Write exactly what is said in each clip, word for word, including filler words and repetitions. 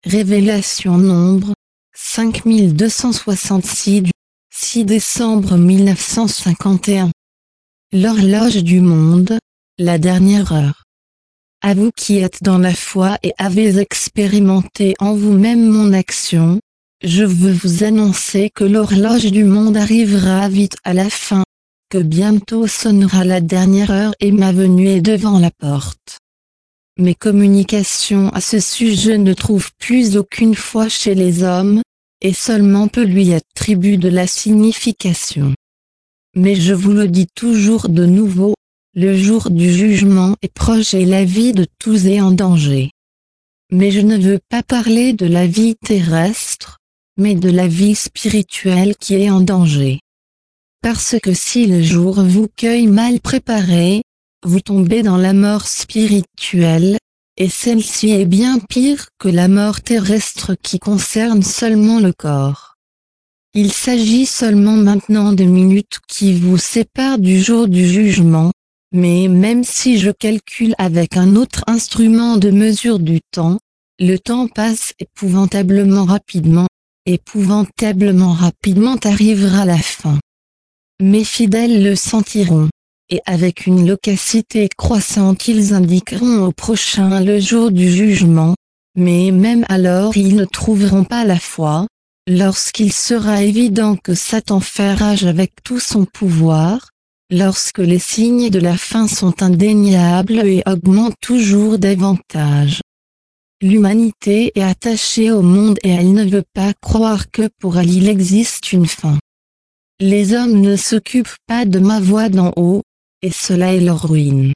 Révélation nombre cinq mille deux cent soixante-six du six décembre mille neuf cent cinquante et un. L'horloge du monde, la dernière heure. À vous qui êtes dans la foi et avez expérimenté en vous-même mon action, je veux vous annoncer que l'horloge du monde arrivera vite à la fin, que bientôt sonnera la dernière heure et ma venue est devant la porte. Mes communications à ce sujet ne trouvent plus aucune foi chez les hommes, et seulement peu lui attribuent de la signification. Mais je vous le dis toujours de nouveau, le jour du jugement est proche et la vie de tous est en danger. Mais je ne veux pas parler de la vie terrestre, mais de la vie spirituelle qui est en danger. Parce que si le jour vous cueille mal préparé, vous tombez dans la mort spirituelle, et celle-ci est bien pire que la mort terrestre qui concerne seulement le corps. Il s'agit seulement maintenant de minutes qui vous séparent du jour du jugement, mais même si je calcule avec un autre instrument de mesure du temps, le temps passe épouvantablement rapidement, épouvantablement rapidement arrivera la fin. Mes fidèles le sentiront, et avec une loquacité croissante ils indiqueront au prochain le jour du jugement, mais même alors ils ne trouveront pas la foi, lorsqu'il sera évident que Satan fait rage avec tout son pouvoir, lorsque les signes de la fin sont indéniables et augmentent toujours davantage. L'humanité est attachée au monde et elle ne veut pas croire que pour elle il existe une fin. Les hommes ne s'occupent pas de ma voix d'en haut, et cela est leur ruine.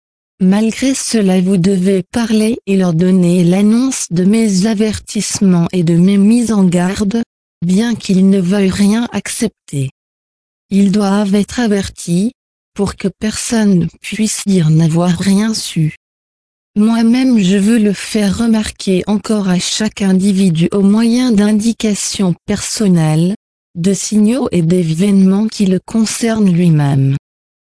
Malgré cela vous devez parler et leur donner l'annonce de mes avertissements et de mes mises en garde, bien qu'ils ne veuillent rien accepter. Ils doivent être avertis, pour que personne ne puisse dire n'avoir rien su. Moi-même je veux le faire remarquer encore à chaque individu au moyen d'indications personnelles, de signaux et d'événements qui le concernent lui-même.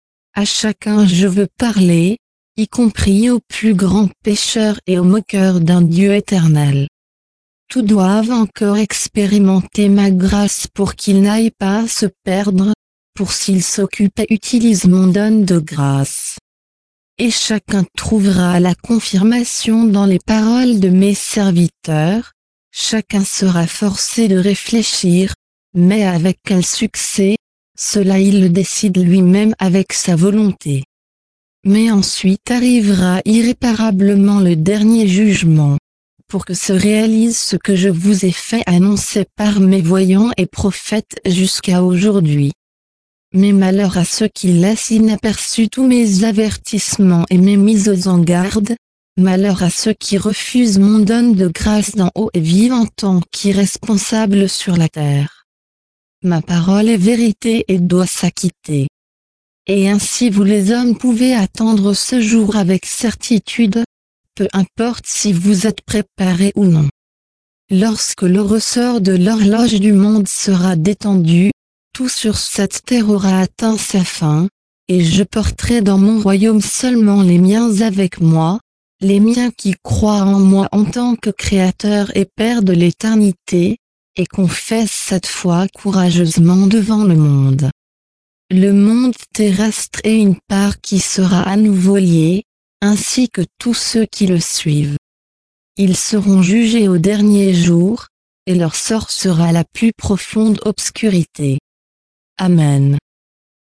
À chacun je veux parler, y compris aux plus grands pécheurs et aux moqueurs d'un Dieu éternel. Tous doivent encore expérimenter ma grâce pour qu'ils n'aillent pas se perdre, pour s'ils s'occupent et utilisent mon don de grâce. Et chacun trouvera la confirmation dans les paroles de mes serviteurs, chacun sera forcé de réfléchir, mais avec quel succès, cela il le décide lui-même avec sa volonté. Mais ensuite arrivera irréparablement le dernier jugement, pour que se réalise ce que je vous ai fait annoncer par mes voyants et prophètes jusqu'à aujourd'hui. Mais malheur à ceux qui laissent inaperçus tous mes avertissements et mes mises en garde, malheur à ceux qui refusent mon don de grâce d'en haut et vivent en tant qu'irresponsables sur la terre. Ma parole est vérité et doit s'acquitter. Et ainsi vous les hommes pouvez attendre ce jour avec certitude, peu importe si vous êtes préparés ou non. Lorsque le ressort de l'horloge du monde sera détendu, tout sur cette terre aura atteint sa fin, et je porterai dans mon royaume seulement les miens avec moi, les miens qui croient en moi en tant que Créateur et Père de l'éternité, et confessent cette foi courageusement devant le monde. Le monde terrestre est une part qui sera à nouveau liée, ainsi que tous ceux qui le suivent. Ils seront jugés au dernier jour, et leur sort sera la plus profonde obscurité. Amen.